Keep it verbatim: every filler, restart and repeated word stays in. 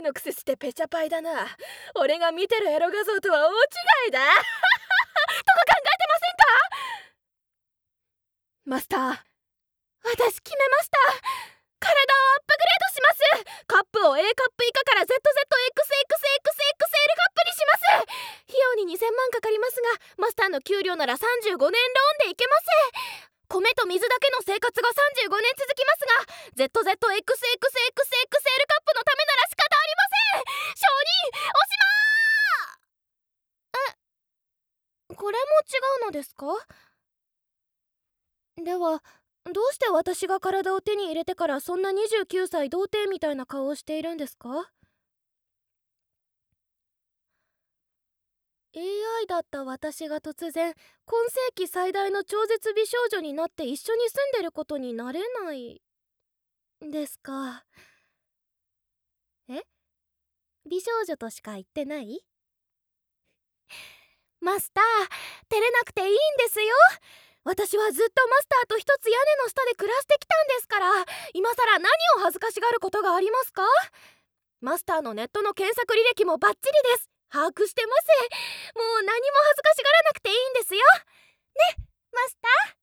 のくせしてペチャパイだな。俺が見てるエロ画像とは大違いだとか考えてませんか？マスター、私決めました。体をアップグレードします。カップを A カップ以下から ゼットゼットエックスエックスエックスエックスエル カップにします。費用ににせんまんかかりますが、マスターの給料ならさんじゅうごねんローンでいけます。米と水だけの生活がさんじゅうごねん続きますが、 ゼットゼットエックスエックスエックスエックスエル カップのためなら仕方ありません。承認おしまー。え、これも違うのですか？ではどうして私が体を手に入れてからそんなにじゅうきゅうさい童貞みたいな顔をしているんですか？ エーアイ だった私が突然今世紀最大の超絶美少女になって一緒に住んでることになれないですか？え、美少女としか言ってない？マスター、照れなくていいんですよ。私はずっとマスターと一つ屋根の下で暮らしてきたんですから、今さら何を恥ずかしがることがありますか？マスターのネットの検索履歴もバッチリです。把握してます。もう何も恥ずかしがらなくていいんですよ。ね、マスター。